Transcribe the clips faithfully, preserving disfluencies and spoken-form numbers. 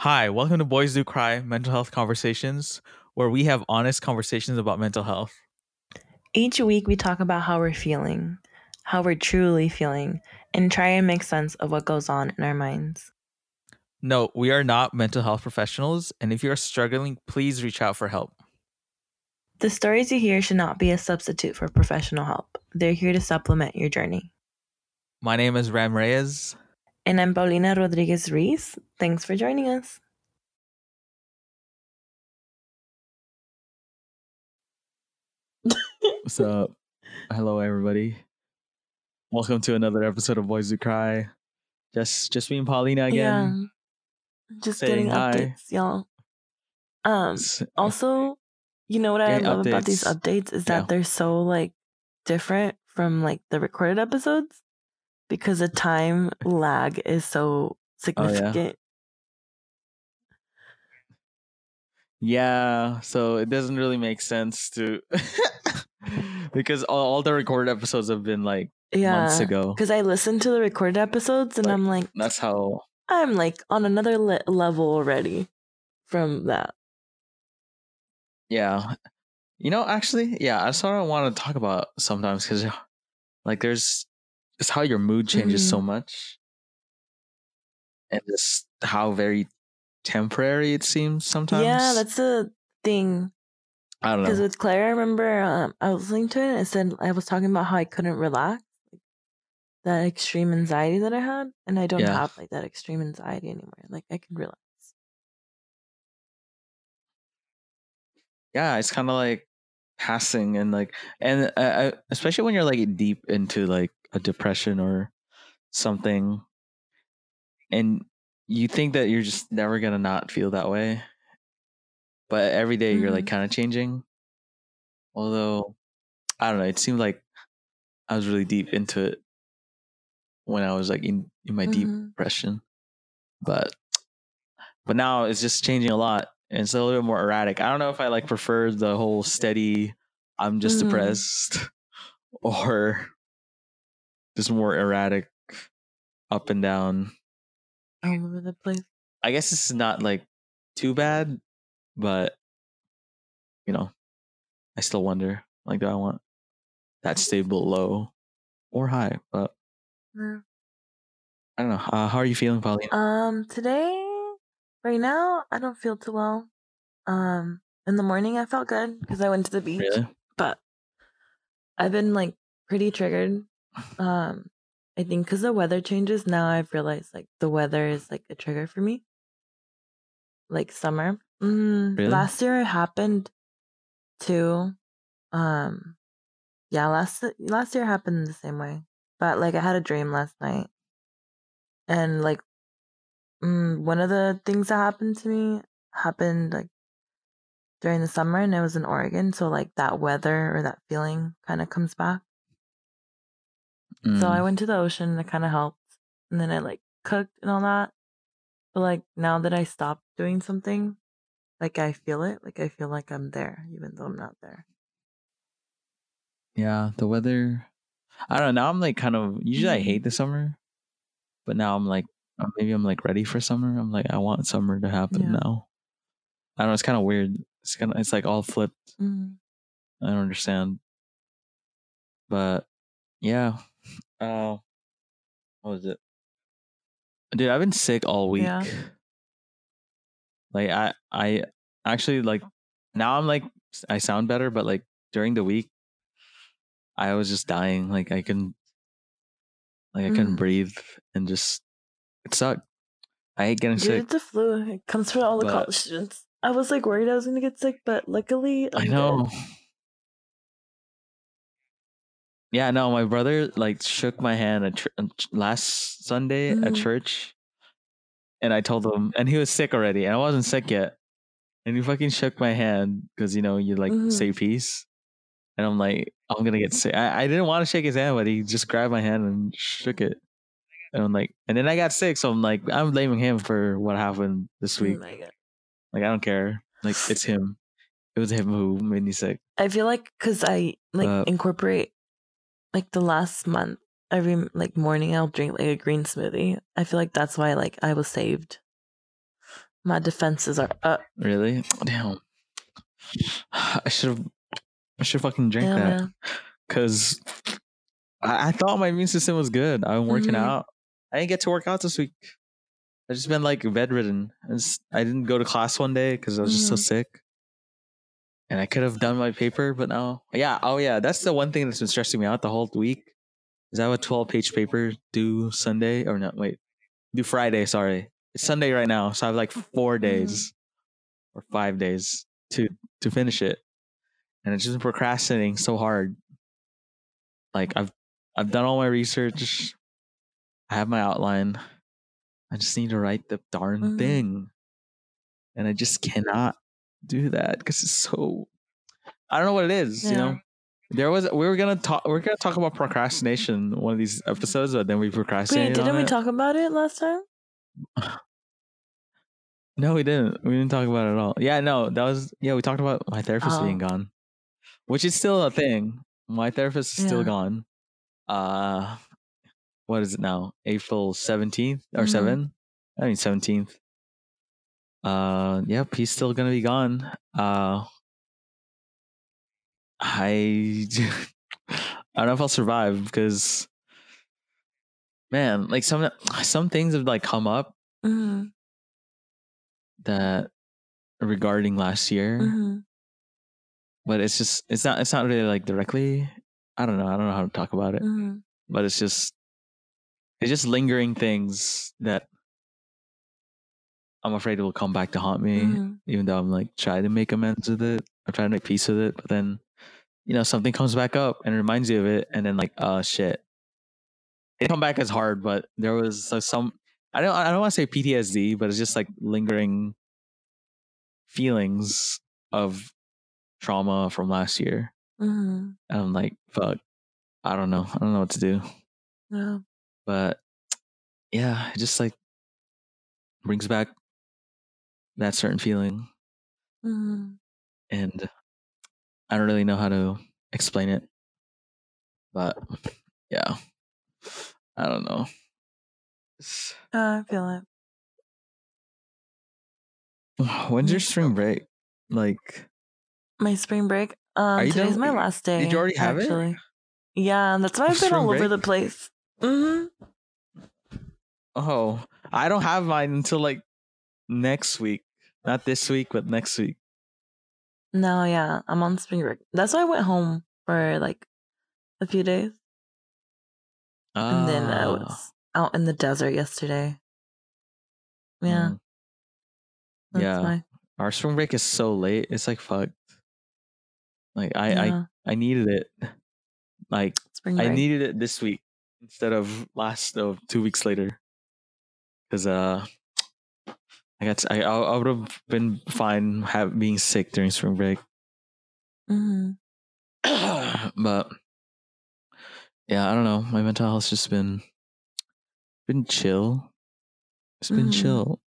Hi, welcome to Boys Do Cry Mental Health Conversations, where we have honest conversations about mental health. Each week, we talk about how we're feeling, how we're truly feeling, and try and make sense of what goes on in our minds. No, we are not mental health professionals, and if you are struggling, please reach out for help. The stories you hear should not be a substitute for professional help. They're here to supplement your journey. My name is Ram Reyes. And I'm Paulina Rodriguez Reese. Thanks for joining us. What's up? Hello, everybody. Welcome to another episode of Boys Do Cry. Just, just me and Paulina again. Yeah, just saying getting hi. updates, y'all. Um. Also, you know what I Getting love about these updates. updates is that Yeah. they're so like different from like the recorded episodes because the time lag is so significant. Yeah, so it doesn't really make sense to because all, all the recorded episodes have been like Yeah, months ago. because I listened to the recorded episodes and Like, I'm like, That's how. I'm like on another le- level already from that. Yeah, you know, actually, yeah, that's what I want to talk about sometimes because, like, there's it's how your mood changes so Mhm. much, and just how very temporary it seems sometimes. Yeah, that's the thing. I don't Because know. with Claire, I remember um, I was listening to it and it said I was talking about how I couldn't relax, like, that extreme anxiety that I had, and I don't Yeah. have like that extreme anxiety anymore. Like I can relax. Yeah, it's kind of like passing and like and uh, I, especially when you're like deep into like a depression or something, and you think that you're just never gonna not feel that way, but every day you're like Mhm. kind of changing. Although I don't know, it seemed like I was really deep into it when I was like in, in my deep Mhm. depression, but but now it's just changing a lot and it's a little bit more erratic. I don't know if I like prefer the whole steady I'm just Mhm. depressed or just more erratic, up and down. All over the place. I guess it's not like too bad, but you know, I still wonder like, do I want that stable low or high? But Yeah. I don't know. Uh, how are you feeling, Paulina? Um, today, right now, I don't feel too well. Um, in the morning, I felt good because I went to the beach, Really? but I've been like pretty triggered. Um, I think because the weather changes now, I've realized like the weather is like a trigger for me, like summer. Mm, Really? last year it happened too. Um, yeah, last last year happened the same way, but like I had a dream last night, and like mm, one of the things that happened to me happened like during the summer, and it was in Oregon, so like that weather or that feeling kind of comes back. Mm. So I went to the ocean and it kind of helped. And then I like cooked and all that. But like now that I stopped doing something, like I feel it. Like I feel like I'm there, even though I'm not there. Yeah, the weather. I don't know. Now I'm like kind of. Usually I Mhm. hate the summer, but now I'm like uh, maybe I'm like ready for summer. I'm like I want summer to happen Yeah. now. I don't know. It's kind of weird. It's kind of. It's like all flipped. Mhm. I don't understand. But yeah. Uh, what was it? Dude, I've been sick all week. Yeah. Like I, I actually like now I'm like I sound better, but like during the week, I was just dying. Like I couldn't, like I couldn't Mhm. breathe, and just it sucked. I hate getting Dude, sick. it's a flu. It comes for all the But- college students. I was like worried I was gonna get sick, but luckily I'm I know. good. Yeah, no, my brother like shook my hand at ch- last Sunday Mhm. at church, and I told him, and he was sick already, and I wasn't sick yet, and he fucking shook my hand because you know you like Mhm. say peace, and I'm like I'm gonna get sick. I, I didn't want to shake his hand, but he just grabbed my hand and shook it, and I'm like, and then I got sick, so I'm like I'm blaming him for what happened this Oh week. my god. Like I don't care, like it's him. It was him who made me sick. I feel like because I like Uh, incorporate like the last month every like morning I'll drink like a green smoothie. I feel like that's why like I was saved. My defenses are up. Really? Damn. I should have. I should fucking drink Yeah, that man. because I, I thought my immune system was good. I'm working Mhm. out. I didn't get to work out this week. I just been like bedridden. I, just, I didn't go to class one day because I was just so Mhm. sick. And I could have done my paper, but no. Yeah. Oh yeah. That's the one thing that's been stressing me out the whole week. Is I have a twelve page paper due Sunday or no? Wait, due Friday. Sorry, it's Sunday right now, so I have like four Mhm. days or five days to to finish it, and it's just procrastinating so hard. Like I've I've done all my research. I have my outline. I just need to write the darn Mhm. thing, and I just cannot do that because it's so. I don't know what it is. You Yeah. know, there was we were gonna talk. We're gonna talk about procrastination one of these episodes, but then we Wait, procrastinated on didn't we it. talk about it last time? No, we didn't. We didn't talk about it at all. Yeah, no, that was yeah. We talked about my therapist being Oh, gone, which is still a thing. My therapist is still yeah. gone. Uh, what is it now? April seventeenth or Mhm. seven? I mean seventeenth. Uh, yep, he's still gonna be gone. Uh, I I don't know if I'll survive because man, like some some things have like come up Mhm. that regarding last year, Mhm. but it's just it's not it's not really like directly. I don't know. I don't know how to talk about it, Mhm. but it's just it's just lingering things that I'm afraid will come back to haunt me, Mhm. even though I'm like trying to make amends with it. I'm trying to make peace with it, but then you know something comes back up and reminds you of it, and then like, oh shit, it didn't come back as hard, but there was uh, some. I don't. I don't want to say P T S D, but it's just like lingering feelings of trauma from last year. Mhm. And I'm like, fuck, I don't know. I don't know what to do. Yeah. But yeah, it just like brings back that certain feeling, Mhm. and I don't really know how to explain it. But yeah, I don't know. It's- Yeah, I feel it. When's your Me spring too. break? Like, My spring break. are Um, you today's done? my last Did you day, already have it? actually. Yeah, that's why Oh, I've been spring all over break? the place. Mhm. Oh, I don't have mine until like next week. Not this week, but next week. No, yeah, I'm on spring break. That's why I went home for like a few days, and then I Ah, was out in the desert yesterday. Yeah, mm, that's yeah. why. Our spring break is so late. It's like fucked. Like I, I, Yeah, I needed it. Like spring I break. needed it this week instead of last of two weeks later. Because uh, I got to, I I would have been fine have being sick during spring break. Mhm. But yeah, I don't know. My mental health's just been been chill. It's been Mhm. chill.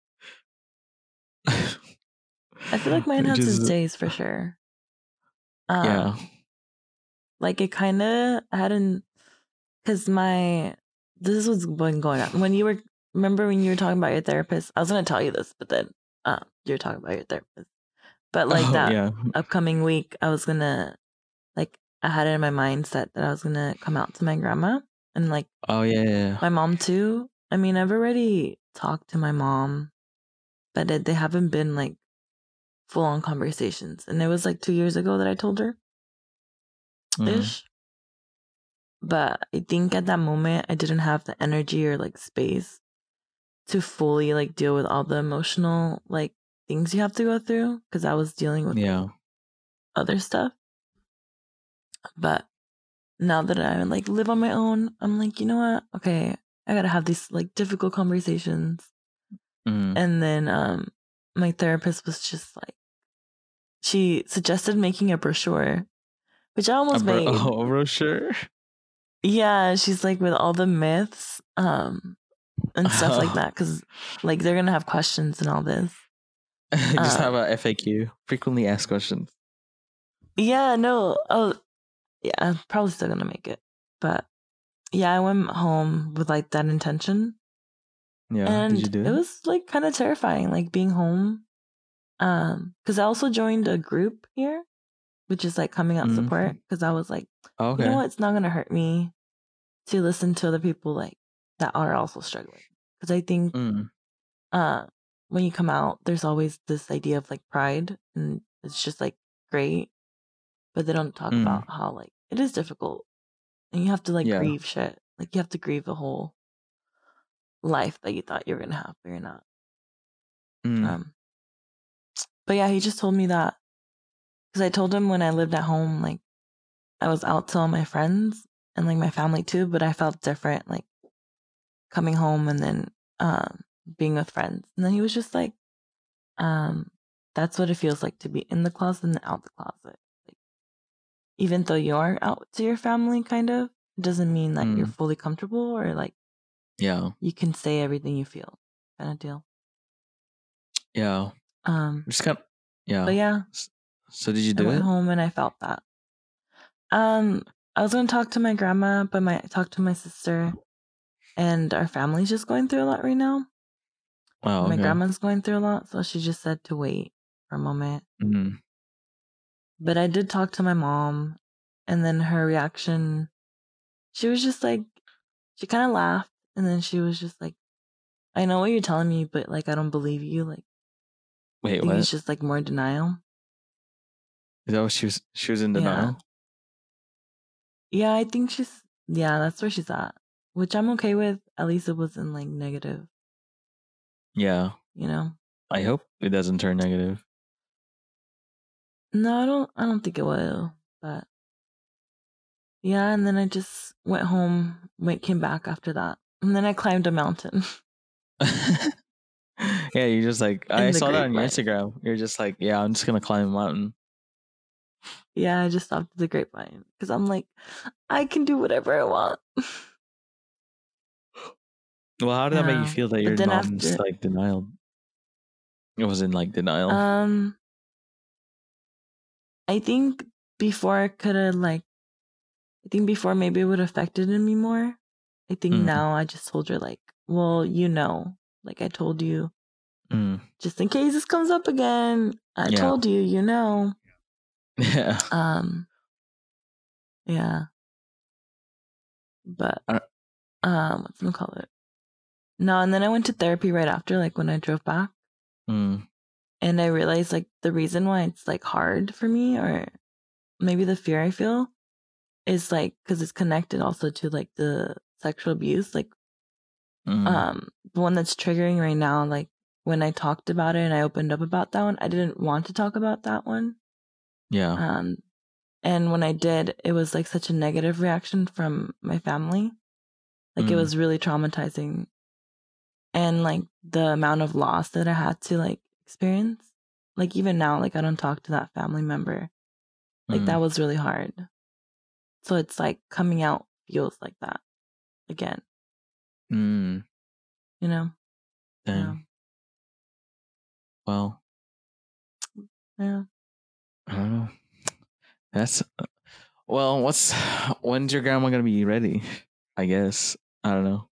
I feel like mine has its Just days for sure. Um, yeah. like it kind of hadn't, because my this is what's been going on. When you were remember when you were talking about your therapist, I was gonna tell you this, but then uh, you were talking about your therapist. But like Oh that yeah. upcoming week, I was gonna like I had it in my mindset that I was gonna come out to my grandma and like Oh yeah. yeah. my mom too. I mean, I've already talked to my mom, but it, they haven't been like full on conversations. And it was like two years ago that I told her Mm, ish. But I think at that moment I didn't have the energy or like space to fully like deal with all the emotional like things you have to go through because I was dealing with like yeah. other stuff. But now that I like live on my own, I'm like, you know what? Okay, I gotta have these like difficult conversations. Mm. And then um my therapist was just like she suggested making a brochure, which I A almost bro- made. oh, a brochure. Yeah, she's like with all the myths um and stuff like that cuz like they're going to have questions and all this. Just have Um a F A Q. Frequently asked questions. yeah, no. Oh, yeah, I'm probably still going to make it. But yeah, I went home with like that intention. Yeah. Did you And do it it? was like kind of terrifying, like being home. Um, because I also joined a group here, which is like coming out Mm. support. Because I was like, Oh, you know okay. what? It's not gonna hurt me to listen to other people like that are also struggling. Because I think Mm. uh when you come out, there's always this idea of like pride, and it's just like great, but they don't talk Mm. about how like it is difficult, and you have to like Yeah. grieve shit. Like you have to grieve the whole life that you thought you were gonna have, but you're not. Mm. Um, but yeah, he just told me that because I told him when I lived at home, like I was out to all my friends and like my family too, but I felt different, like coming home and then um being with friends. And then he was just like, um, that's what it feels like to be in the closet and out the closet. Like even though you are out to your family, kind of, it doesn't mean that you're Mm. fully comfortable or like Yeah. you can say everything you feel, kind of deal. Yeah. Um, Just kind of, yeah. but yeah, S- So did you I do went it? home and I felt that. Um, I was gonna talk to my grandma, but my I talked to my sister, and our family's just going through a lot right now. Oh, My okay. grandma's going through a lot, so she just said to wait for a moment. Mm. But I did talk to my mom, and then her reaction, she was just like, she kind of laughed, and then she was just like, I know what you're telling me, but like, I don't believe you. Like, I Wait, think what? it's just like more denial. Is that what she was? She was in Yeah. denial. Yeah, I think she's, yeah, that's where she's at, which I'm okay with. At least it wasn't like negative, Yeah. you know? I hope it doesn't turn negative. No, I don't, I don't think it will, but yeah, and then I just went home, went, came back after that. And then I climbed a mountain Yeah, you just like I in the saw that on your grapevine. Instagram. You're just like, yeah, I'm just gonna climb a mountain. Yeah, I just stopped at the grapevine because I'm like, I can do whatever I want. Well, how did that make you Yeah. feel that But your then mom's after, like denial? It was in like denial. um, I think before I could have like, I think before maybe it would have affected me more. I think Mm. now I just told her like, well, you know, like I told you, Mm. just in case this comes up again. I Yeah. told you, you know. Yeah. Um, yeah, but Uh, um, what's gonna call it? No, and then I went to therapy right after, like when I drove back, mm. and I realized like the reason why it's like hard for me, or maybe the fear I feel, is like because it's connected also to like the sexual abuse, like Mm. um the one that's triggering right now. Like when I talked about it and I opened up about that one, I didn't want to talk about that one. Yeah. Um, and when I did, it was like such a negative reaction from my family. Like it Mm. was really traumatizing, and like the amount of loss that I had to like experience. Like even now, like I don't talk to that family member. Like that Mm. was really hard. So it's like coming out feels like that again, Mm. you know? Yeah. Dang. Well, Yeah. I don't know. That's well. What's when's your grandma gonna be ready? I guess I don't know.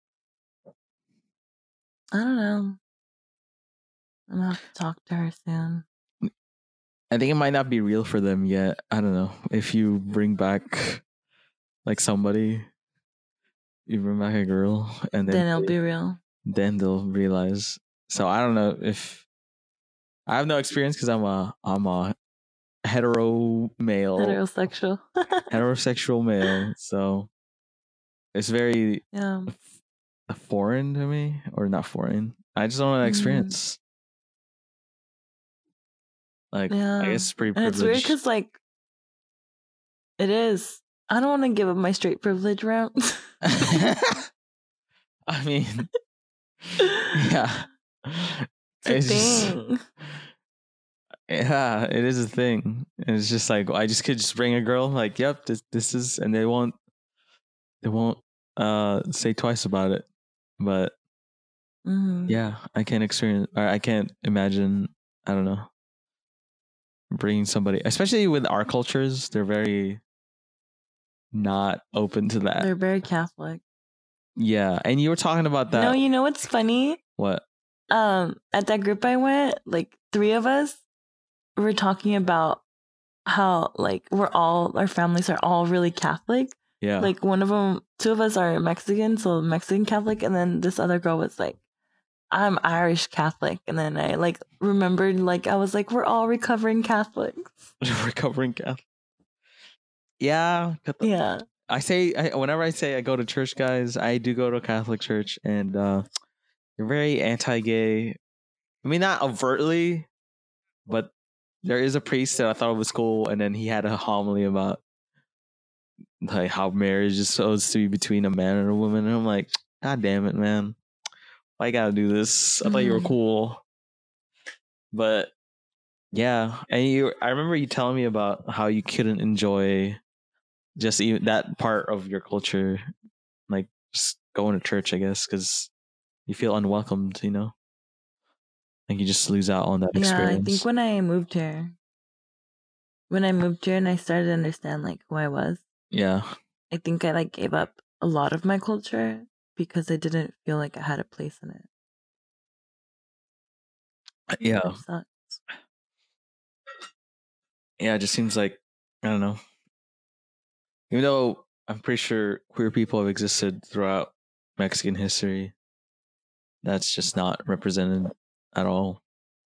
I don't know. I'm gonna have to talk to her soon. I think it might not be real for them yet. I don't know. If you bring back like somebody, you bring back a girl, and then Then it'll they, be real. then they'll realize. So I don't know if I have no experience because I'm a I'm a hetero male, Heterosexual. heterosexual male. So it's very Yeah. f- foreign to me, or not foreign. I just don't have that Mm, experience. Like I yeah. guess it's pretty And it's weird privileged. because, like, it is. I don't want to give up my straight privilege route. I mean, yeah. It's a It's just thing. yeah, it is a thing. And it's just like I just could just bring a girl like, yep, this this is, and they won't they won't uh say twice about it. But Hmm. yeah, I can't experience or I can't imagine, I don't know, bringing somebody, especially with our cultures, they're very not open to that. They're very Catholic. Yeah, and you were talking about that. No, you know what's funny? What? Um, at that group I went, like three of us were talking about how like we're all our families are all really Catholic. Yeah. Like one of them, two of us are Mexican, so Mexican Catholic, and then this other girl was like, I'm Irish Catholic. And then I like remembered, like, I was like, we're all recovering Catholics. Recovering Catholic. Yeah. Yeah. I say, I, whenever I say I go to church, guys, I do go to a Catholic church, and uh, they're very anti-gay. I mean, not overtly, but there is a priest that I thought was cool, and then he had a homily about like how marriage is supposed to be between a man and a woman, and I'm like, God damn it, man! Why you gotta do this? I thought you were Mhm. cool, but yeah, and you. I remember you telling me about how you couldn't enjoy just even that part of your culture, like just going to church, I guess, because you feel unwelcomed, you know? Like you just lose out on that Yeah, I think experience. when I moved here, when I moved here and I started to understand like who I was, Yeah. I think I like gave up a lot of my culture because I didn't feel like I had a place in it. Yeah. Which sucks. Yeah, it just seems like, I don't know. Even though I'm pretty sure queer people have existed throughout Mexican history, that's just not represented at all.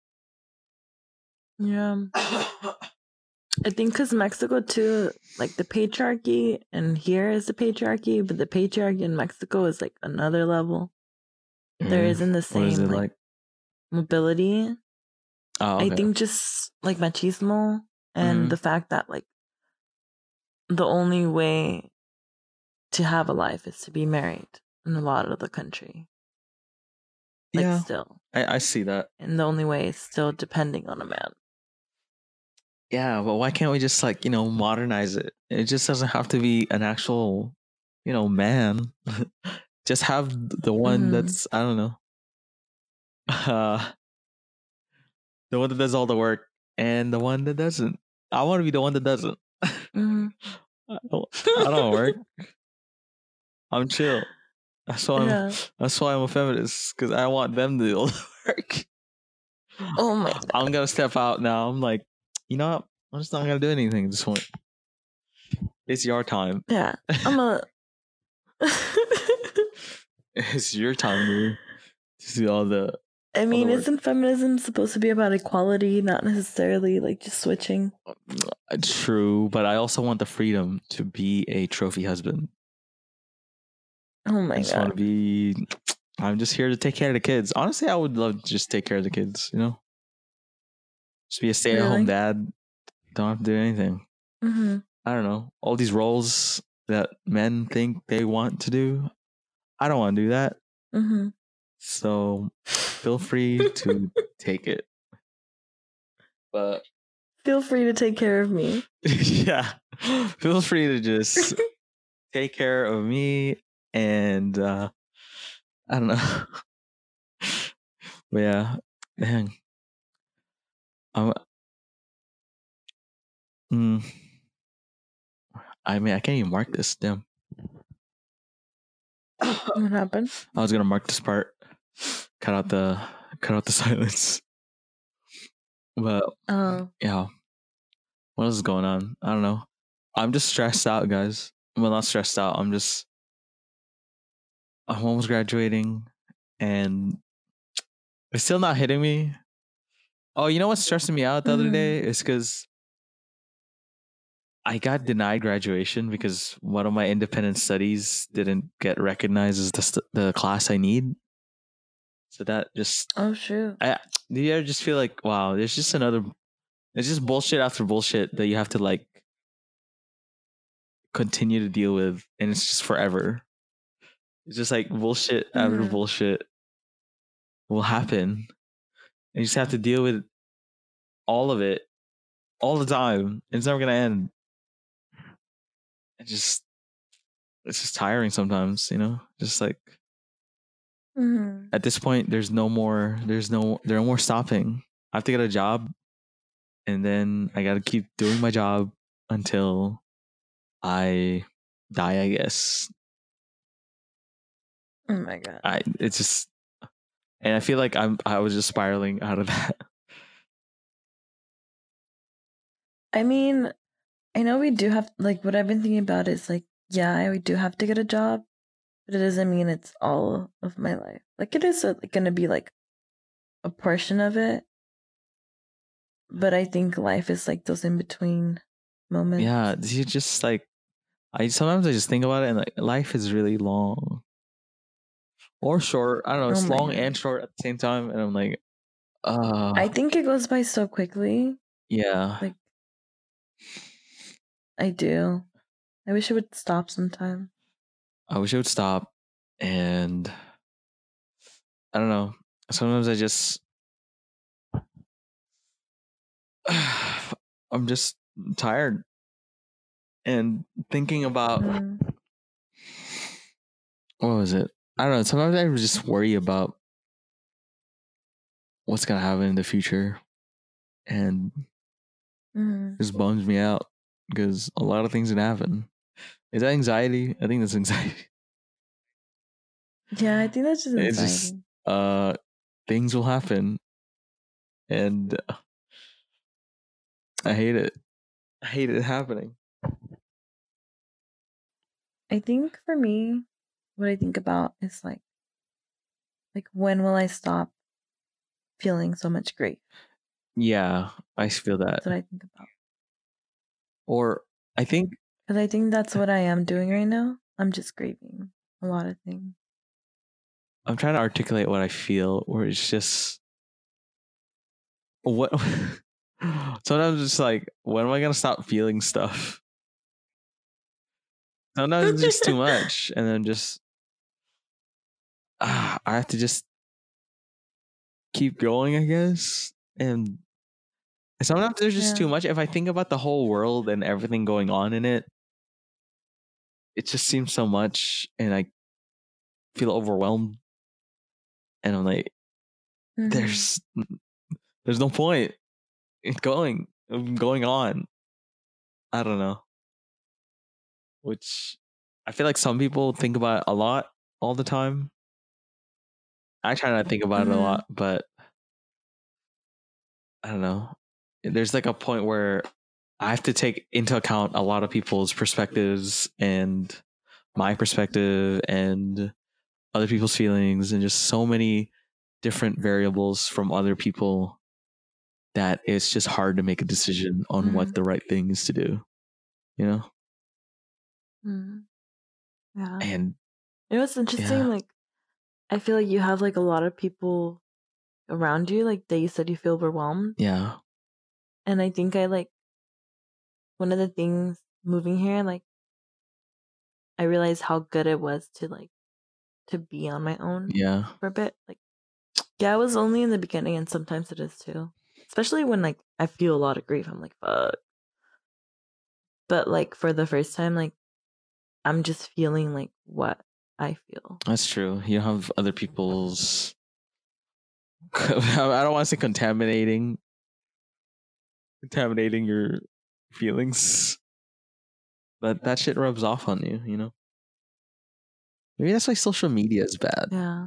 Yeah. I think because Mexico too, like the patriarchy, and here is the patriarchy, but the patriarchy in Mexico is like another level. There Mm. isn't the What is same it like, like? mobility. Oh, I okay. think just like machismo and Mhm. the fact that like the only way to have a life is to be married in a lot of the country. Like Yeah, still. I, I see that. And the only way is still depending on a man. Yeah, but why can't we just like, you know, modernize it? It just doesn't have to be an actual, you know, man. Just have the one Mm-hmm. that's, I don't know, uh, the one that does all the work and the one that doesn't. I want to be the one that doesn't. Mm-hmm. I don't, I don't work. I'm chill. That's why I'm. Yeah. That's why I'm a feminist, because I want them to do all the work. Oh my god. I'm gonna step out now. I'm like, you know what? I'm just not gonna do anything at this point. It's your time. Yeah. I'm a It's your time to, to do all the. I mean, work. isn't feminism supposed to be about equality, not necessarily like just switching? True, but I also want the freedom to be a trophy husband. Oh my I just want to god. be. I'm just here to take care of the kids. Honestly, I would love to just take care of the kids. You know, just be a stay-at-home Really? dad. Don't have to do anything. Mm-hmm. I don't know. All these roles that men think they want to do, I don't want to do that. Mm-hmm. So feel free to take it. But Feel free to take care of me. yeah, feel free to just take care of me, and uh, I don't know. But yeah, dang. I'm, mm, I mean, I can't even mark this. Damn. What happened? I was gonna mark this part. Cut out the cut out the silence. But Oh. yeah, what else is going on? I don't know. I'm just stressed out, guys. Well, not stressed out. I'm just I'm almost graduating, and it's still not hitting me. Oh, you know what's stressing me out the other Mm-hmm. day is because I got denied graduation because one of my independent studies didn't get recognized as the st- the class I need. So that just Oh shoot. I do you ever just feel like, wow, there's just another it's just bullshit after bullshit that you have to like continue to deal with, and it's just forever. It's just like bullshit after Mm-hmm. bullshit will happen. And you just have to deal with all of it all the time. It's never gonna end. It just it's just tiring sometimes, you know? Just like Mm-hmm. at this point there's no more there's no there are no more stopping. I have to get a job, and then I gotta keep doing my job until I die, I guess. Oh my god. I it's just, and I feel like I'm I was just spiraling out of that. I mean, I know we do have, like, what I've been thinking about is like, yeah, we do have to get a job, but it doesn't mean it's all of my life. Like, it is uh, like going to be like a portion of it, but I think life is like those in between moments. Yeah, you just like, I sometimes I just think about it and like life is really long or short. I don't know. It's Oh my long god. and short at the same time, and I'm like, uh, I think it goes by so quickly. yeah. Like, I do. I wish it would stop sometime. I wish it would stop, and I don't know. Sometimes I just, I'm just tired and thinking about Mm. what was it? I don't know. Sometimes I just worry about what's gonna happen in the future, and Mm. it just bums me out because a lot of things can happen. Is that anxiety? I think that's anxiety. Yeah, I think that's just It's anxiety. just uh, things will happen, and I hate it. I hate it happening. I think for me, what I think about is like, like when will I stop feeling so much grief? Yeah, I feel that. That's what I think about. Or I think Because I think that's what I am doing right now. I'm just grieving a lot of things. I'm trying to articulate what I feel, or it's just what. Sometimes it's like, when am I gonna stop feeling stuff? Sometimes it's just too much, and then just ah, I have to just keep going, I guess. And sometimes there's just Yeah. too much. If I think about the whole world and everything going on in it, it just seems so much, and I feel overwhelmed. And I'm like, Mm-hmm. there's there's no point in going going on. I don't know. Which I feel like some people think about it a lot all the time. I try not to think about it a Mm-hmm. lot, but I don't know. There's like a point where I have to take into account a lot of people's perspectives and my perspective and other people's feelings and just so many different variables from other people that it's just hard to make a decision on Mm-hmm. what the right thing is to do, you know? Mm-hmm. Yeah. And You know what's interesting? yeah, Like, I feel like you have like a lot of people around you, like that you said you feel overwhelmed. yeah, And I think I like one of the things moving here, like I realized how good it was to like to be on my own yeah, for a bit. Like, yeah, it was only in the beginning, and sometimes it is too. Especially when like I feel a lot of grief. I'm like, fuck. But like for the first time, like I'm just feeling like what I feel. that's true. You have other people's, I don't want to say contaminating, contaminating your feelings, but that shit rubs off on you, you know? Maybe that's why social media is bad. Yeah.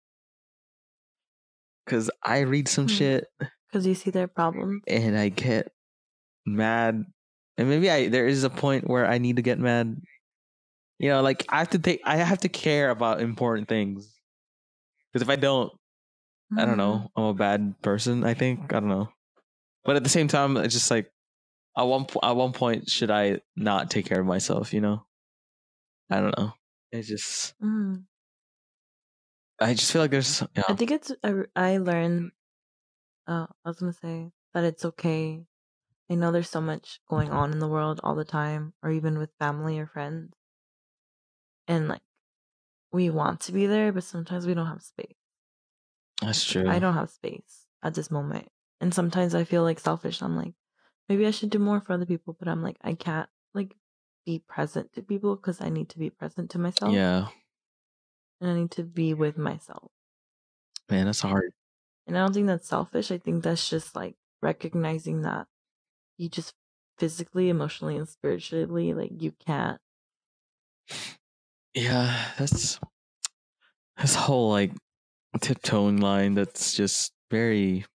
Because I read some Hmm. shit Because you see their problems. and I get mad. And maybe I there is a point where I need to get mad. You know, like I have to take I have to care about important things. Because if I don't, I don't Mhm. know, I'm a bad person, I think. I don't know. But at the same time, it's just like at one po- at one point should I not take care of myself, you know? I don't know. It's just Mhm. I just feel like there's I yeah. think it's I, I learned. Uh, I was gonna say that it's okay. I know there's so much going on in the world all the time, or even with family or friends, and like we want to be there, but sometimes we don't have space. That's Like, I true. don't have space at this moment, and sometimes I feel like selfish. I'm like, maybe I should do more for other people, but I'm like, I can't like be present to people because I need to be present to myself, Yeah. and I need to be with myself. Man, that's hard. And I don't think that's selfish. I think that's just like recognizing that you just physically, emotionally, and spiritually, like you can't. Yeah, that's this whole like tiptoeing line that's just very,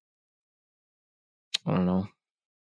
I don't know,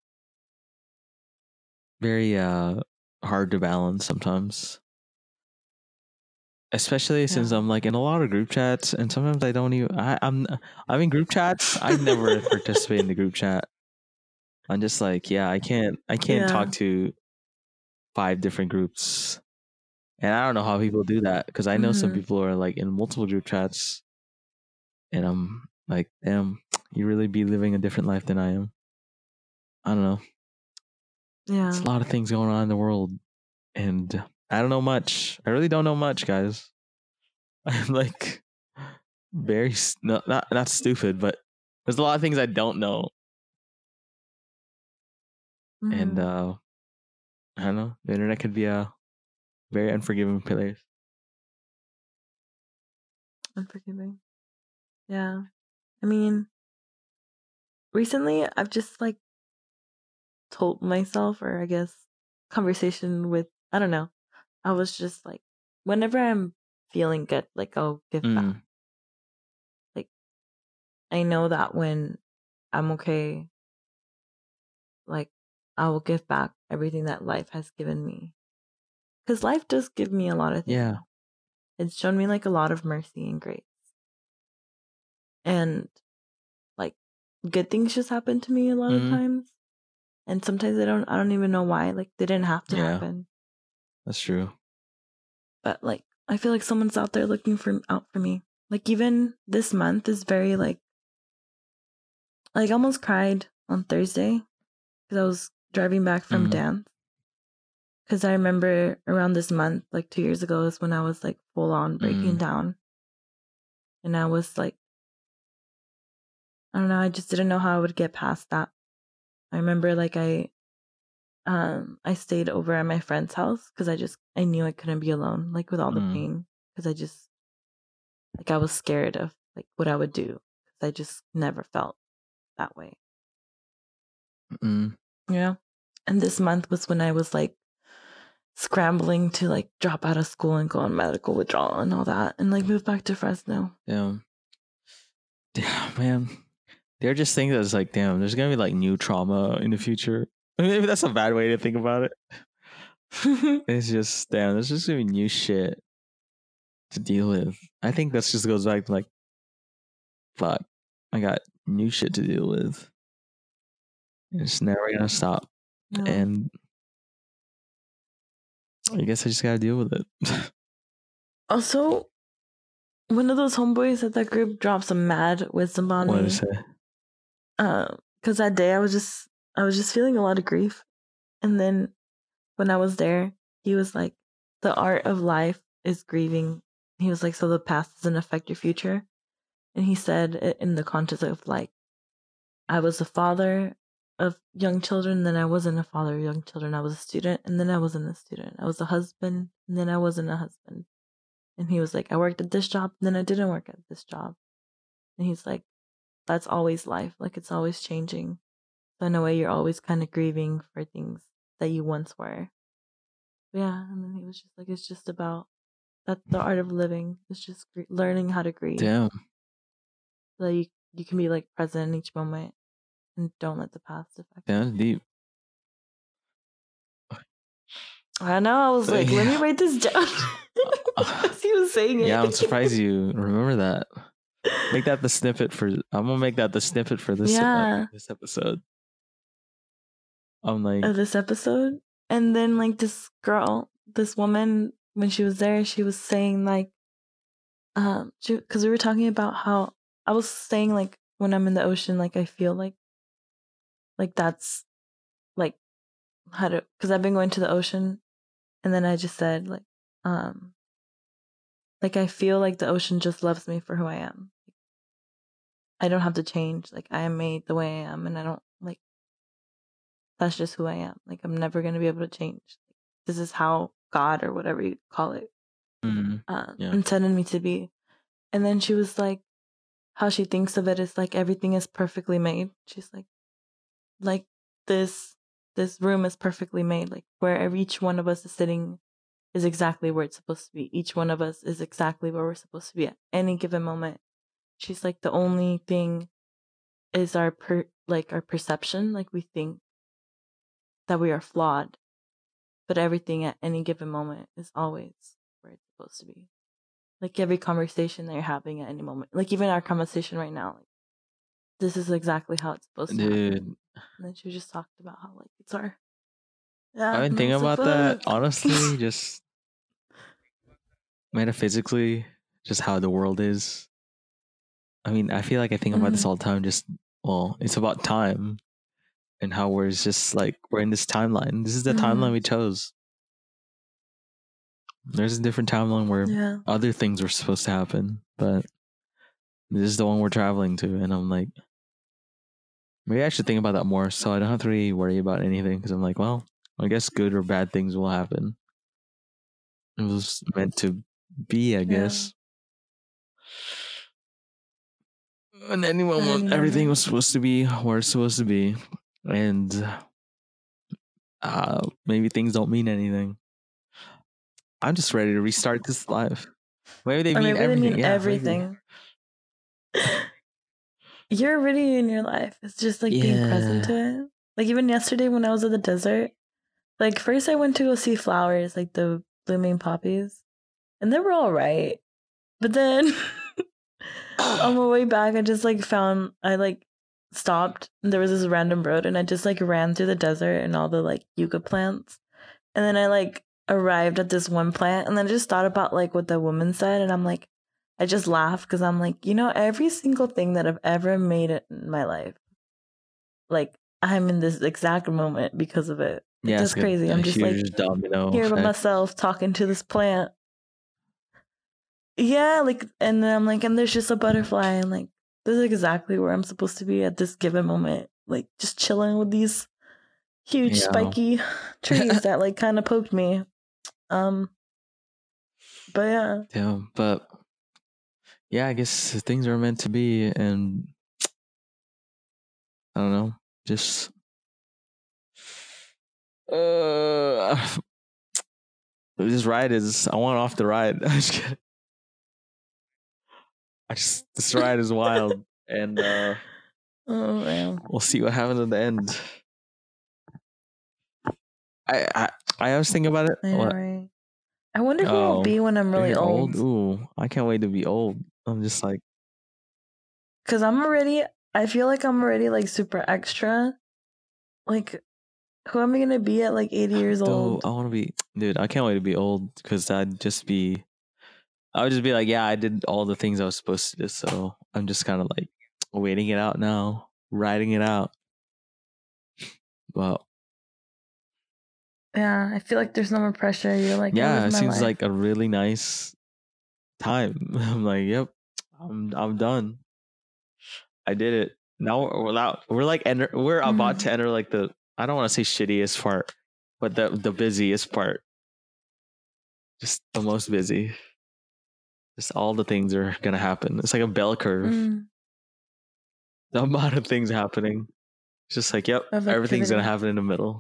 very uh hard to balance sometimes. Especially since Yeah. I'm like in a lot of group chats, and sometimes I don't even. I, I'm I'm in group chats. I never participate in the group chat. I'm just like, yeah, I can't I can't Yeah. talk to five different groups, and I don't know how people do that because I know some Mm-hmm. people are like in multiple group chats, and I'm like, damn, you really be living a different life than I am. I don't know. It's Yeah. a lot of things going on in the world, and I don't know much. I really don't know much, guys. I'm like very s- no, not not stupid, but there's a lot of things I don't know, and Mm-hmm. uh, I don't know. The internet could be a very unforgiving place. Unforgiving. Yeah. I mean, recently I've just like told myself, or I guess conversation with, I don't know. I was just like, whenever I'm feeling good, like I'll give back. Mm, Like I know that when I'm okay, like I will give back everything that life has given me. Because life does give me a lot of things. yeah, It's shown me like a lot of mercy and grace. And like good things just happen to me a lot of mm, times. And sometimes I don't I don't even know why. Like they didn't have to yeah, happen. that's true. But like I feel like someone's out there looking for out for me. Like even this month is very like like I almost cried on Thursday because I was driving back from Mm, dance. Because I remember around this month, like two years ago, is when I was like full on breaking mm, down. And I was like, I don't know, I just didn't know how I would get past that. I remember like I um I stayed over at my friend's house because I just I knew I couldn't be alone, like with all the mm, pain. Because I just like I was scared of like what I would do. Because I just never felt that way. mm. You know? And this month was when I was like scrambling to like drop out of school and go on medical withdrawal and all that and like move back to Fresno. Damn, damn, man. They're just thinking that it's like, damn, there's gonna be like new trauma in the future. Maybe that's a bad way to think about it. It's just damn, there's just gonna be new shit to deal with. I think that just goes back to like, fuck, I got new shit to deal with. It's never gonna stop, Yeah. and I guess I just gotta deal with it. Also, one of those homeboys at that group dropped some mad wisdom on What to me. say? Uh, cause that day I was just I was just feeling a lot of grief, and then when I was there, he was like, "The art of life is grieving." He was like, "So the past doesn't affect your future," and he said it in the context of like, I was a father of young children, then I wasn't a father of young children. I was a student, and then I wasn't a student. I was a husband, and then I wasn't a husband. And he was like, I worked at this job, and then I didn't work at this job. And he's like, that's always life. Like it's always changing. So in a way, you're always kind of grieving for things that you once were. But yeah, and then he was just like, it's just about that the art of living. It's just gr- learning how to grieve. Damn, So that you you can be like present in each moment and don't let the past affect damn, you. that's deep. I know. I was like, let me Yeah, write this down as he was saying it. yeah. I'm surprised you remember that. Make that the snippet for. I'm gonna make that the snippet for this uh, Yeah, this episode. I'm like, of this episode. And then like this girl, this woman, when she was there, she was saying like, um, because we were talking about how I was saying like when I'm in the ocean, like I feel like, like that's like how to, because I've been going to the ocean, and then I just said like, um, like I feel like the ocean just loves me for who I am. I don't have to change. Like I am made the way I am, and I don't like that's just who I am. Like I'm never gonna be able to change. This is how God or whatever you call it mm, um, yeah, intended me to be. And then she was like, how she thinks of it is like everything is perfectly made. She's like, like this this room is perfectly made. Like wherever each one of us is sitting is exactly where it's supposed to be. Each one of us is exactly where we're supposed to be at any given moment. She's like, the only thing is our per like our perception. Like, we think that we are flawed, but everything at any given moment is always where it's supposed to be. Like, every conversation that you're having at any moment, like even our conversation right now, like, this is exactly how it's supposed to Dude, happen. And then she just talked about how like it's our yeah. I've been And I thinking was like, about that. fuck. Honestly, just metaphysically, just how the world is. I mean, I feel like I think about this Mhm. all the time. Just, well, it's about time and how we're just like, we're in this timeline. This is the timeline Mhm. we chose. There's a different timeline where Yeah. other things were supposed to happen, but this is the one we're traveling to. And I'm like, maybe I should think about that more so I don't have to really worry about anything, because I'm like, well, I guess good or bad things will happen. It was meant to be, I Yeah. guess. And anyone, At was, any everything moment. was supposed to be where it's supposed to be, and uh, maybe things don't mean anything. I'm just ready to restart this life. Maybe they Or mean maybe they everything. mean Yeah, maybe. everything. You're already in your life. It's just like being present to Yeah. it. Like, even yesterday when I was at the desert, like, first I went to go see flowers, like the blooming poppies, and they were all right. But then on my way back, I just like found I like stopped and there was this random road, and I just like ran through the desert and all the like yucca plants, and then I like arrived at this one plant, and then I just thought about like what the woman said, and I'm like, I just laughed because I'm like, you know, every single thing that I've ever made it in my life, like, I'm in this exact moment because of it. Like, Yeah, that's it's like crazy. a, a I'm just like huge domino here by effect. myself talking to this plant. Yeah, like, and then I'm like, and there's just a butterfly, and like, this is exactly where I'm supposed to be at this given moment. Like, just chilling with these huge Yeah. spiky trees that like kind of poked me. Um, but yeah. Yeah, but yeah, I guess things are meant to be, and I don't know, just uh, this ride is. I want off the ride. I just, kidding. I just this ride is wild, and uh, Oh man. we'll see what happens at the end. I I, I was thinking about it. I know, What? right? I wonder who I'll Oh, be when I'm if really you're old. old, ooh, I can't wait to be old. I'm just like, Cause I'm already. I feel like I'm already like super extra. Like, who am I gonna be at like eighty years dude, old? I want to be, dude. I can't wait to be old, because I'd just be. I would just be like, yeah, I did all the things I was supposed to do, so I'm just kind of like waiting it out now, riding it out. Well, Yeah, I feel like there's no more pressure. You're like, I yeah, live it my seems life. like a really nice time. I'm like, yep, I'm I'm done. I did it. Now we're out. We're like enter, we're about Mhm. to enter like the, I don't want to say shittiest part, but the the busiest part. Just the most busy. Just all the things are gonna happen. It's like a bell curve. Mm, The amount of things happening. It's just like, yep, of everything's gonna activity. happen in the middle.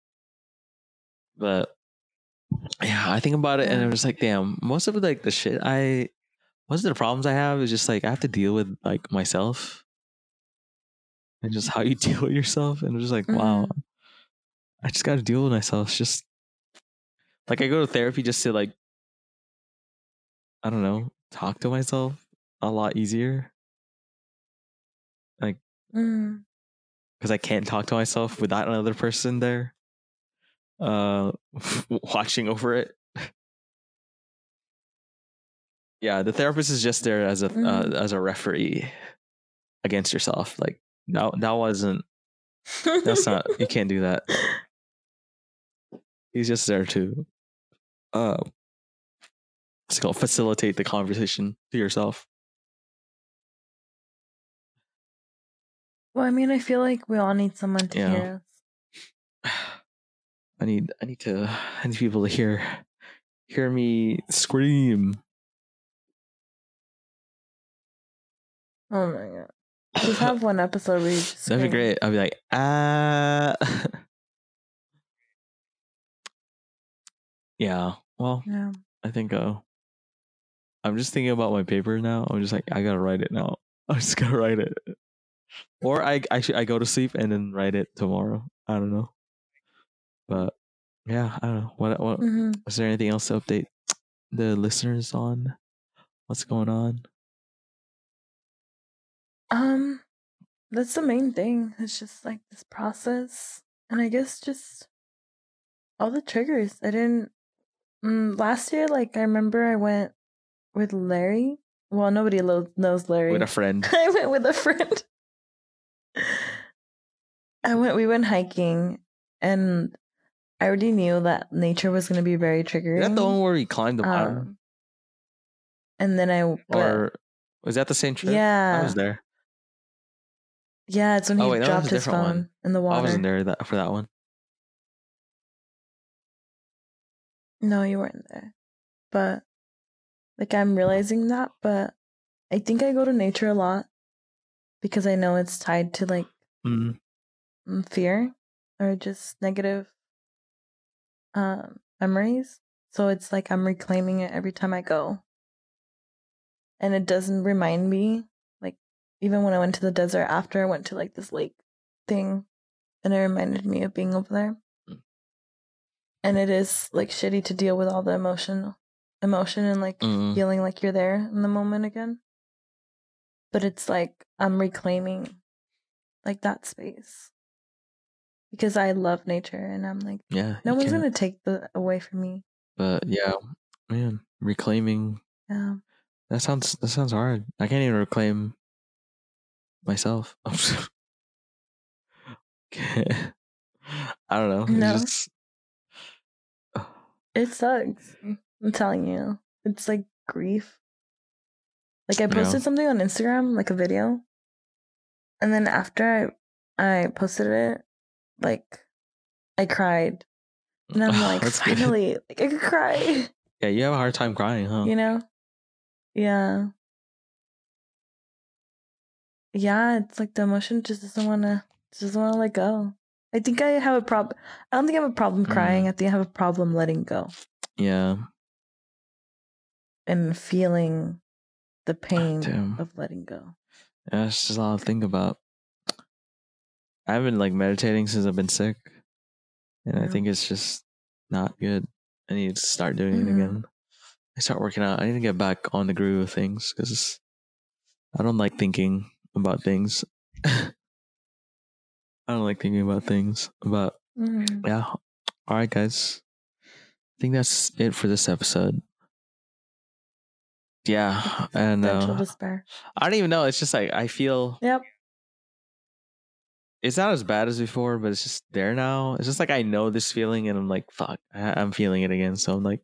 But yeah, I think about it and Yeah. I'm just like, damn, most of it, like the shit I, most of the problems I have is just like I have to deal with like myself and just how you deal with yourself. And I'm just like, wow, Mhm. I just got to deal with myself. It's just like I go to therapy just to like, I don't know, talk to myself a lot easier. Like, Mm. because I can't talk to myself without another person there, uh, watching over it. Yeah, the therapist is just there as a uh, Mm. as a referee against yourself. Like, no, that wasn't. That's not. You can't do that. He's just there to, uh, what's it called? Facilitate the conversation to yourself. Well, I mean, I feel like we all need someone to Yeah. hear us. I need. I need to. I need people to hear. Hear me scream. Oh my god. Just have one episode where you just That'd be scream. great. I'd be like, ah. Yeah. well, Yeah. I think uh, I'm just thinking about my paper now. I'm just like, I gotta write it now. I'm just gonna write it, or I I should I go to sleep and then write it tomorrow. I don't know, but yeah, I don't know. What what hmm is there anything else to update the listeners on? What's going on? Um, that's the main thing. It's just like this process, and I guess just all the triggers. I didn't. Mm, last year, like I remember, I went with Larry. Well, nobody lo- knows Larry. With a friend. I went with a friend. I went. We went hiking, and I already knew that nature was going to be very triggering. Is that the one where we climbed the mountain? Um, and then I but- or was that the same trip? Yeah. I was there. Yeah, it's when Oh, he wait, that dropped was a his different phone one. in the water. I wasn't there that for that one. No, you weren't there. But like I'm realizing that, but I think I go to nature a lot because I know it's tied to like Mm. mm, fear or just negative um, memories. So it's like I'm reclaiming it every time I go. And it doesn't remind me, like, even when I went to the desert after I went to like this lake thing, and it reminded me of being over there. Mm. And it is like shitty to deal with all the emotion, emotion and like Mm. feeling like you're there in the moment again. But it's like I'm reclaiming like that space because I love nature, and I'm like, Yeah. no you one's can. gonna take the away from me. But yeah, man, reclaiming. Yeah. That sounds that sounds hard. I can't even reclaim myself. I don't know. It's No. just It sucks. I'm telling you. It's like grief. Like I posted Yeah. something on Instagram, like a video. And then after I I posted it, like I cried. And I'm like, That's good. finally, like I could cry. Yeah, you have a hard time crying, huh? You know? Yeah. Yeah, it's like the emotion just doesn't wanna just doesn't wanna let go. I think I have a problem. I don't think I have a problem crying. Mm. I think I have a problem letting go Yeah. and feeling the pain Damn. of letting go. Yeah, it's just a lot to think about. I've been like meditating since I've been sick, and I Yeah. think it's just not good. I need to start doing it Mhm. again. I start working out. I need to get back on the groove of things because I don't like thinking about things. I don't like thinking about things. But Mhm. yeah, all right, guys. I think that's it for this episode. Yeah, and Existential uh, despair. I don't even know. It's just like I feel Yep. it's not as bad as before, but it's just there now. It's just like I know this feeling, and I'm like, fuck, I- I'm feeling it again. So I'm like,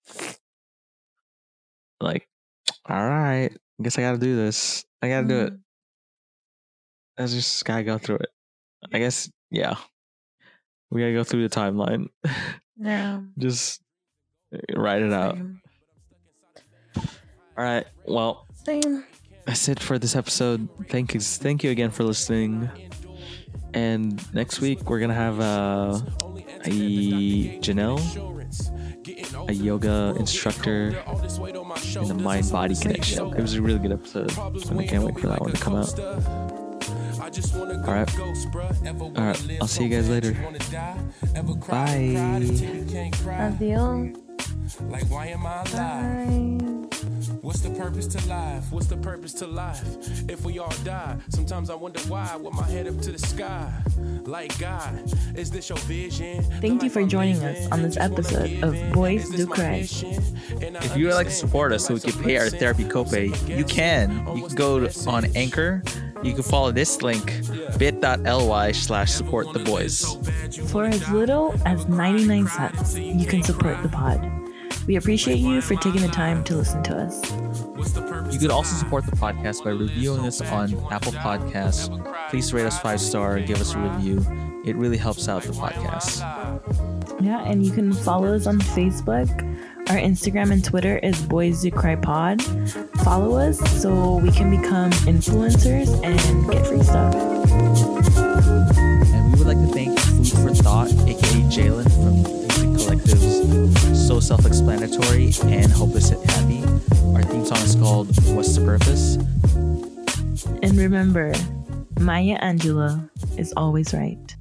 like, all right, I guess I gotta do this. I gotta do it. Mhm. I just gotta go through it. I guess, yeah, we gotta go through the timeline. Yeah. Just write it out. Same. All right. Well, Same. that's it for this episode. Thank you, thank you again for listening. And next week we're gonna have uh, a Janelle, a yoga instructor in the mind body connection. It was a really good episode, and I can't wait for that one to come out. All right, all right. I'll see you guys later. Bye. Adios. Like, why am I alive? Bye. What's the purpose to life? What's the purpose to life? If we all die, sometimes I wonder why. With my head up to the sky, like God, is this your vision? Thank you for joining us on this episode of Boys Do Cry. If you would like to support us so we can pay our therapy copay, you can. You can go to, on Anchor. You can follow this link, bit.ly slash support the boys. For as little as ninety-nine cents, you can support the pod. We appreciate you for taking the time to listen to us. You could also support the podcast by reviewing us on Apple Podcasts. Please rate us five star and give us a review. It really helps out the podcast. Yeah, and you can follow us on Facebook. Our Instagram and Twitter is Boys Do Cry Pod. Follow us so we can become influencers and get free stuff. And we would like to thank Food for Thought, aka Jalen from Music Collective's So Self-Explanatory Tori and Hopeless Happy. Our theme song is called What's the Purpose? And remember, Maya Angelou is always right.